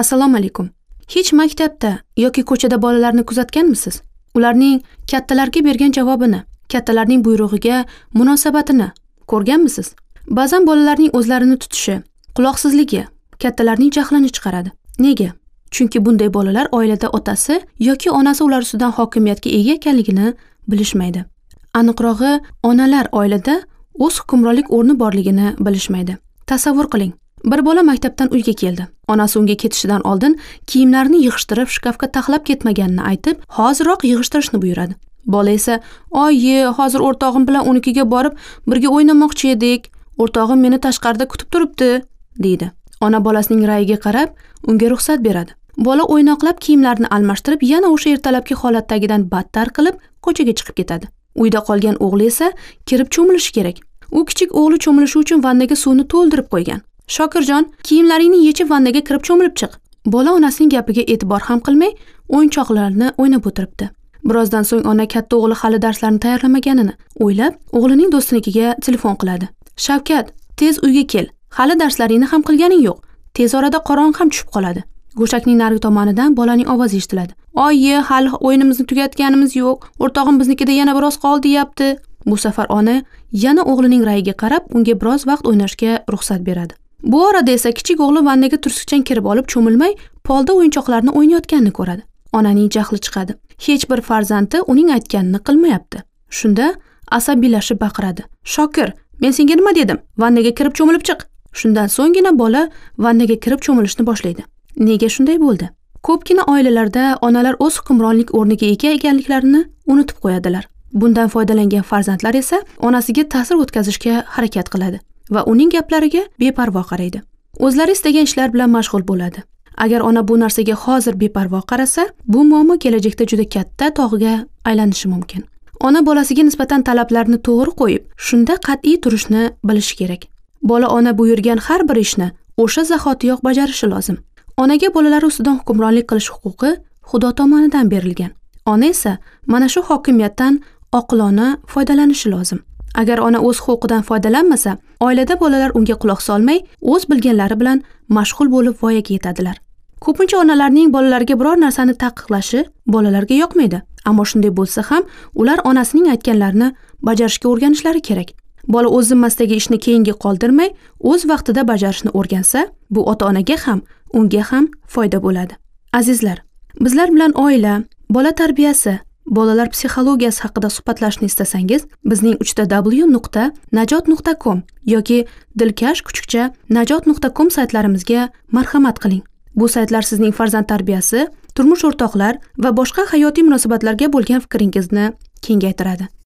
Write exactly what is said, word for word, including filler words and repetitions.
Assalomu alaykum. Hech maktabda yoki ko'chada bolalarni kuzatganmisiz? Ularning kattalarga bergan javobini, kattalarning buyrug'iga munosabatini ko'rganmisiz? Ba'zan bolalarning o'zlarini tutishi, quloqsizligi kattalarning jahlini chiqaradi. Nega? Chunki bunday bolalar oilada otasi yoki onasi ular ustidan hokimiyatga ega ekanligini bilishmaydi. Aniqrog'i, onalar oilada o'z hukmronlik o'rni borligini bilishmaydi. Tasavvur qiling. Bir bola maktabdan uyga keldi. Onasi unga ketishidan oldin kiyimlarini yig'ishtirib shkafga taxlab ketmaganini aytib, hozirroq yig'ishtirishni buyuradi. Bola esa, "Oyi, hozir o'rtog'im bilan unikiga borib, birga o'ynamoqchi edik. O'rtog'im meni tashqarida kutib turibdi", deydi. Ona bolasining ra'yiga qarab, unga ruxsat beradi. Bola o'ynoqlab kiyimlarini almashtirib, yana o'sha ertalabki holatdagidan battar qilib ko'chaga chiqib ketadi. Uyda qolgan o'g'li esa kirib cho'milishi kerak. U kichik o'g'li cho'milishi uchun vannaga suvni to'ldirib qo'ygan. "Shokirjon, kiyimlaringni yechib vannaga kirib cho'milib chiq." Bola onasining gapiga e'tibor ham qilmay, o'yinchoqlarni o'ynab o'tiribdi. Birozdan so'ng ona katta o'g'li hali darslarni tayyorlamaganini o'ylab, o'g'lining do'stinikiga telefon qiladi. "Shavkat, tez uyga kel. Hali darslaringni ham qilganing yo'q. Tez orada qorong' ham tushib qoladi." Go'shakning narigi tomonidan bolaning ovozi eshitiladi. "Oyi, hali o'yinimizni tugatganimiz yo'q. O'rtog'im biznikida yana biroz qol deyapti." Bu safar ona yana o'g'lining ra'yiga qarab, unga biroz vaqt o'ynashga ruxsat beradi. Bu orada esa kichik o'g'li vannaga turskichan kirib olib cho'milmay, polda o'yinchoqlarni o'ynayotganini ko'radi. Onaning jahli chiqadi. Hech bir farzandi uning aytganini qilmayapti. Shunda asabiylashib baqiradi. "Shokir, men senga nima dedim? Vannaga kirib cho'milib chiq." Shundan so'nggina bola vannaga kirib cho'milishni boshlaydi. Nega shunday bo'ldi? Ko'pgina oilalarda onalar o'z hukmronlik o'rniga ega ekanliklarini unutib qo'yadilar. Bundan foydalangan farzandlar esa onasiga ta'sir o'tkazishga harakat qiladi va uning gaplariga beparvo qaraydi. O'zlari istagan ishlar bilan mashg'ul bo'ladi. Agar ona bu narsaga hozir beparvo qarasa, bu muammo kelajakda juda katta tog'iga aylanishi mumkin. Ona bolasiga nisbatan talablarni to'g'ri qo'yib, shunda qat'iy turishni bilishi kerak. Bola ona buyurgan har bir ishni o'sha zahotiyoq bajarishi lozim. Onaga bolalar ustidan hukmronlik qilish huquqi Xudo tomonidan berilgan. Ona esa mana shu hokimiyatdan oqilona foydalanishi lozim. Agar ona o'z huquqidan foydalanmasa, oilada bolalar unga quloq solmay, o'z bilganlari bilan mashg'ul bo'lib voyaga yetadilar. Ko'pincha onalarning bolalarga biror narsani taqiqlashi bolalarga yoqmaydi. Ammo shunday bo'lsa ham, ular onasining aytganlarini bajarishga o'rganishlari kerak. Bola o'z zimmasidagi ishni keyinga qoldirmay, o'z vaqtida bajarishni o'rgansa, bu ota-onaga ham, unga ham foyda bo'ladi. Azizlar, bizlar bilan oila, bola tarbiyasi, bolalar psixologiyasi haqida suhbatlashni istasangiz, bizning uch ta w nuqta najot nuqta com yoki dilkash kuchukcha najot nuqta com saytlarimizga marhamat qiling. Bu saytlar sizning farzand tarbiyasi, turmush o'rtoqlar va boshqa hayotiy munosabatlarga bo'lgan fikringizni kengaytiradi.